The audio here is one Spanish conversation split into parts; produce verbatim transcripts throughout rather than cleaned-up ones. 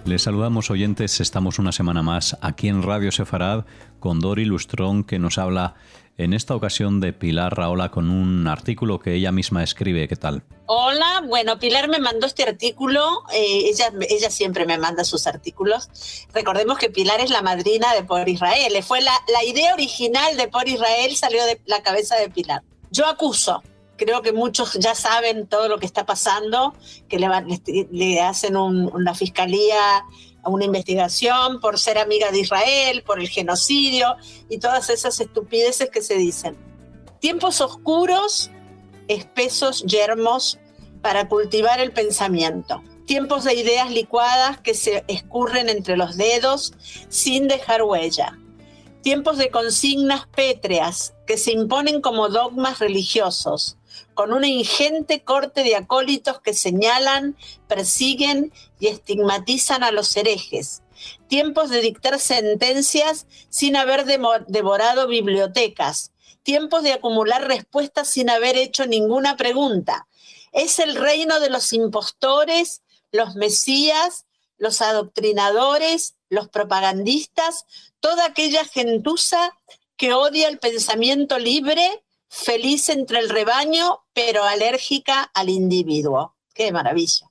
Les saludamos, oyentes, estamos una semana más aquí en Radio Sefarad con Dori Lustrón, que nos habla en esta ocasión de Pilar Rahola con un artículo que ella misma escribe. ¿Qué tal? Hola, bueno, Pilar me mandó este artículo, eh, ella, ella siempre me manda sus artículos. Recordemos que Pilar es la madrina de Por Israel, fue la, la idea original de Por Israel salió de la cabeza de Pilar. Yo acuso, creo que muchos ya saben todo lo que está pasando, que le, le, le hacen un, una fiscalía, una investigación por ser amiga de Israel, por el genocidio y todas esas estupideces que se dicen. Tiempos oscuros, espesos, yermos para cultivar el pensamiento. Tiempos de ideas licuadas que se escurren entre los dedos sin dejar huella. Tiempos de consignas pétreas que se imponen como dogmas religiosos, con una ingente corte de acólitos que señalan, persiguen y estigmatizan a los herejes. Tiempos de dictar sentencias sin haber devorado bibliotecas. Tiempos de acumular respuestas sin haber hecho ninguna pregunta. Es el reino de los impostores, los mesías, los adoctrinadores, los propagandistas, toda aquella gentuza que odia el pensamiento libre, feliz entre el rebaño, pero alérgica al individuo. ¡Qué maravilla!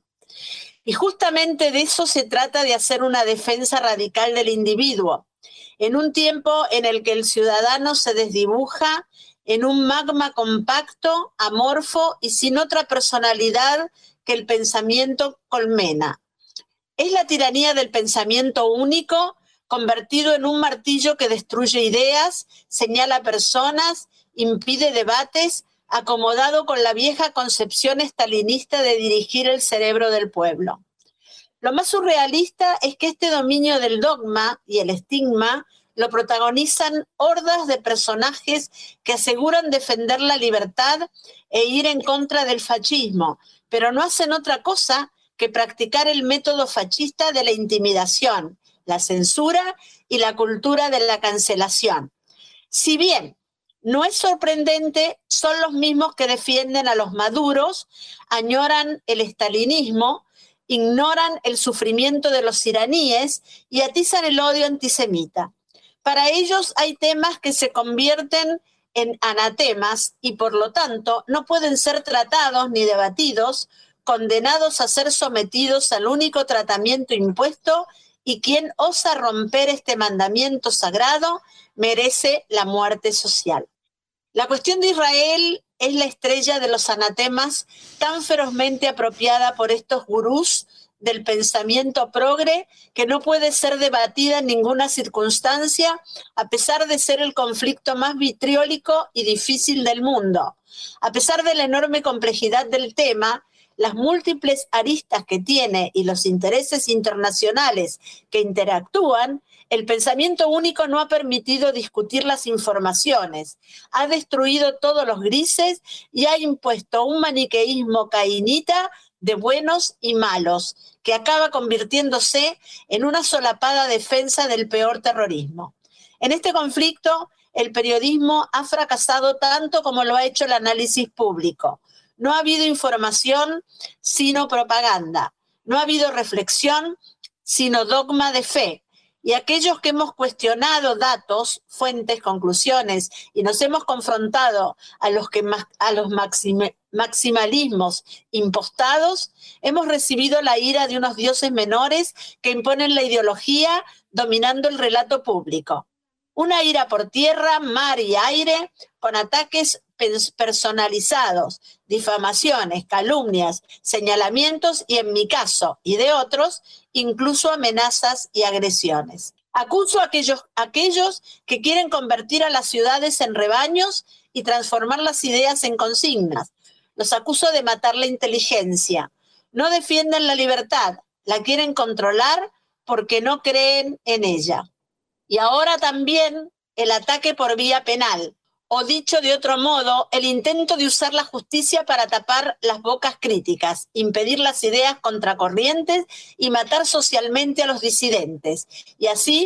Y justamente de eso se trata, de hacer una defensa radical del individuo, en un tiempo en el que el ciudadano se desdibuja en un magma compacto, amorfo y sin otra personalidad que el pensamiento colmena. Es la tiranía del pensamiento único, convertido en un martillo que destruye ideas, señala personas, impide debates, acomodado con la vieja concepción estalinista de dirigir el cerebro del pueblo. Lo más surrealista es que este dominio del dogma y el estigma lo protagonizan hordas de personajes que aseguran defender la libertad e ir en contra del fascismo, pero no hacen otra cosa que practicar el método fascista de la intimidación, la censura y la cultura de la cancelación. Si bien no es sorprendente, son los mismos que defienden a los maduros, añoran el estalinismo, ignoran el sufrimiento de los iraníes y atizan el odio antisemita. Para ellos hay temas que se convierten en anatemas y por lo tanto no pueden ser tratados ni debatidos, condenados a ser sometidos al único tratamiento impuesto, y quien osa romper este mandamiento sagrado merece la muerte social. La cuestión de Israel es la estrella de los anatemas tan ferozmente apropiada por estos gurús del pensamiento progre que no puede ser debatida en ninguna circunstancia, a pesar de ser el conflicto más vitriólico y difícil del mundo. A pesar de la enorme complejidad del tema, las múltiples aristas que tiene y los intereses internacionales que interactúan, el pensamiento único no ha permitido discutir las informaciones, ha destruido todos los grises y ha impuesto un maniqueísmo cainita de buenos y malos, que acaba convirtiéndose en una solapada defensa del peor terrorismo. En este conflicto, el periodismo ha fracasado tanto como lo ha hecho el análisis público. No ha habido información, sino propaganda. No ha habido reflexión, sino dogma de fe. Y aquellos que hemos cuestionado datos, fuentes, conclusiones y nos hemos confrontado a los, que, a los maxim, maximalismos impostados, hemos recibido la ira de unos dioses menores que imponen la ideología dominando el relato público. Una ira por tierra, mar y aire, con ataques personalizados, difamaciones, calumnias, señalamientos y, en mi caso y de otros, incluso amenazas y agresiones. Acuso a aquellos, a aquellos que quieren convertir a las ciudades en rebaños y transformar las ideas en consignas. Los acuso de matar la inteligencia. No defienden la libertad, la quieren controlar porque no creen en ella. Y ahora también el ataque por vía penal, o dicho de otro modo, el intento de usar la justicia para tapar las bocas críticas, impedir las ideas contracorrientes y matar socialmente a los disidentes. Y así,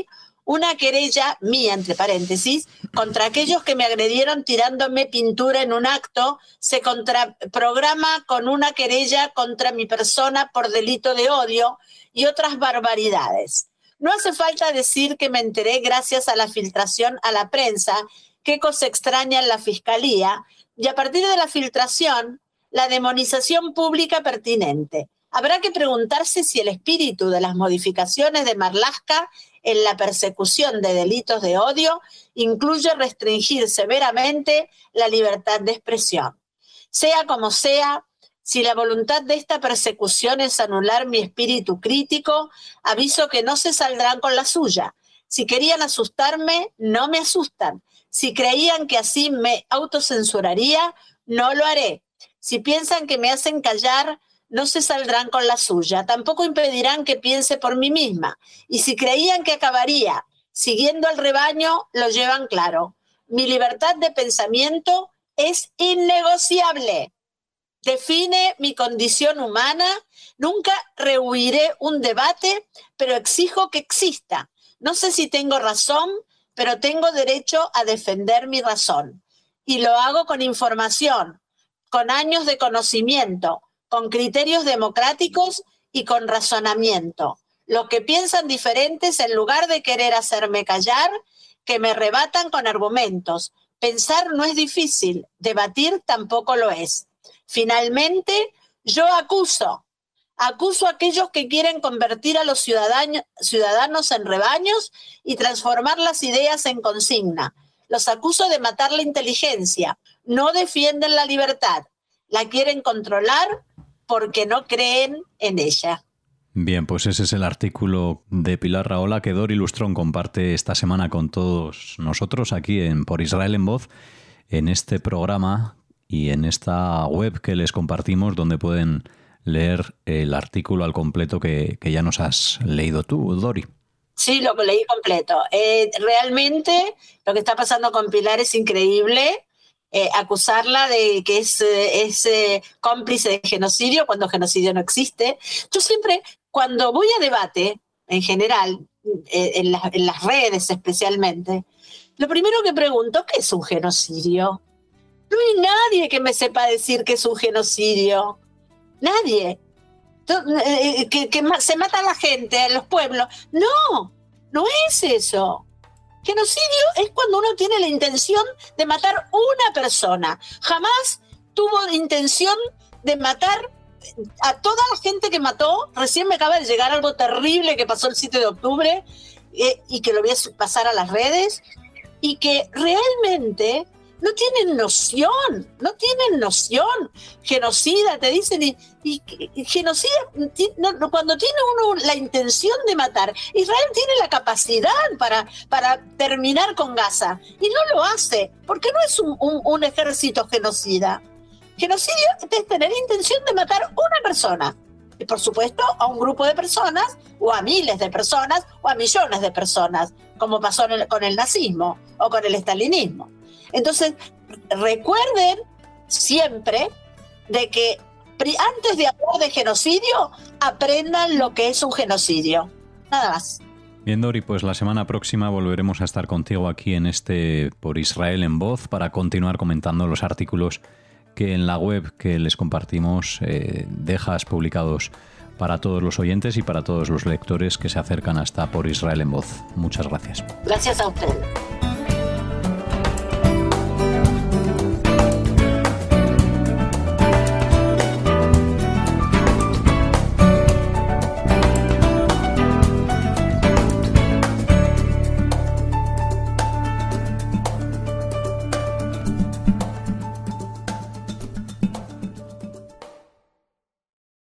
una querella mía, entre paréntesis, contra aquellos que me agredieron tirándome pintura en un acto, se contraprograma con una querella contra mi persona por delito de odio y otras barbaridades. No hace falta decir que me enteré gracias a la filtración a la prensa, qué cosa extraña en la Fiscalía, y a partir de la filtración, la demonización pública pertinente. Habrá que preguntarse si el espíritu de las modificaciones de Marlaska en la persecución de delitos de odio incluye restringir severamente la libertad de expresión. Sea como sea, si la voluntad de esta persecución es anular mi espíritu crítico, aviso que no se saldrán con la suya. Si querían asustarme, no me asustan. Si creían que así me autocensuraría, no lo haré. Si piensan que me hacen callar, no se saldrán con la suya. Tampoco impedirán que piense por mí misma. Y si creían que acabaría siguiendo al rebaño, lo llevan claro. Mi libertad de pensamiento es innegociable. Define mi condición humana. Nunca rehuiré un debate, pero exijo que exista. No sé si tengo razón, pero tengo derecho a defender mi razón. Y lo hago con información, con años de conocimiento, con criterios democráticos y con razonamiento. Los que piensan diferentes, en lugar de querer hacerme callar, que me rebatan con argumentos. Pensar no es difícil, debatir tampoco lo es. Finalmente, yo acuso. Acuso a aquellos que quieren convertir a los ciudadanos, ciudadanos en rebaños y transformar las ideas en consigna. Los acuso de matar la inteligencia. No defienden la libertad. La quieren controlar porque no creen en ella. Bien, pues ese es el artículo de Pilar Rahola que Dori Lustrón comparte esta semana con todos nosotros aquí en Por Israel en Voz, en este programa y en esta web que les compartimos, donde pueden leer el artículo al completo que, que ya nos has leído tú, Dori. Sí, lo que leí completo. Eh, realmente lo que está pasando con Pilar es increíble. Eh, acusarla de que es, es eh, cómplice de genocidio cuando genocidio no existe. Yo siempre, cuando voy a debate, en general, eh, en, la, en las redes especialmente, lo primero que pregunto, ¿qué es un genocidio? No hay nadie que me sepa decir que es un genocidio. Nadie. Eh, que, que se mata a la gente, a los pueblos. No, no es eso. Genocidio es cuando uno tiene la intención de matar una persona. Jamás tuvo intención de matar a toda la gente que mató. Recién me acaba de llegar algo terrible que pasó el siete de octubre eh, y que lo voy a pasar a las redes, y que realmente no tienen noción, no tienen noción. Genocida, te dicen, y, y, y genocida, no, cuando tiene uno la intención de matar. Israel tiene la capacidad para, para terminar con Gaza, y no lo hace, porque no es un, un, un ejército genocida. Genocidio es tener intención de matar a una persona, y por supuesto a un grupo de personas, o a miles de personas, o a millones de personas, como pasó en el, con el nazismo o con el estalinismo. Entonces, recuerden siempre de que antes de hablar de genocidio, aprendan lo que es un genocidio. Nada más. Bien, Dori, pues la semana próxima volveremos a estar contigo aquí en este Por Israel en Voz para continuar comentando los artículos que en la web que les compartimos eh, dejas publicados para todos los oyentes y para todos los lectores que se acercan hasta Por Israel en Voz. Muchas gracias. Gracias a usted.